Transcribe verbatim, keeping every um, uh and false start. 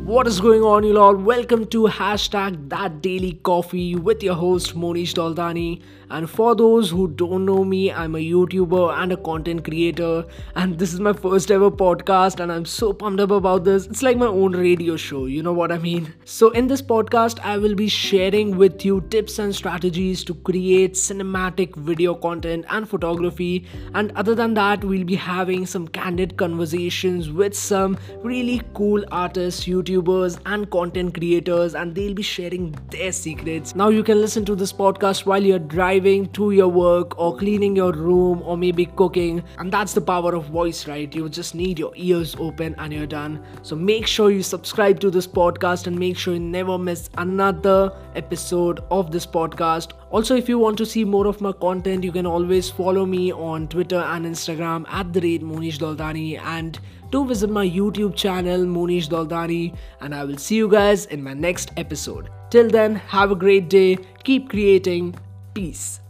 What is going on, you all? Welcome to hashtag That Daily Coffee with your host Monish Doldani. And for those who don't know me, I'm a YouTuber and a content creator, and this is my first ever podcast, and I'm so pumped up about this. It's like my own radio show, you know what I mean? So, in this podcast, I will be sharing with you tips and strategies to create cinematic video content and photography. And other than that, we'll be having some candid conversations with some really cool artists, YouTubers, and content creators, and they'll be sharing their secrets. Now, you can listen to this podcast while you're driving to your work or cleaning your room or maybe cooking, and that's the power of voice, right? You just need your ears open and you're done. So make sure you subscribe to this podcast and make sure you never miss another episode of this podcast. Also, if you want to see more of my content, you can always follow me on Twitter and Instagram at the rate Monish Doldani, and do visit my YouTube channel Monish Doldani, and I will see you guys in my next episode. Till then, have a great day, keep creating. Peace.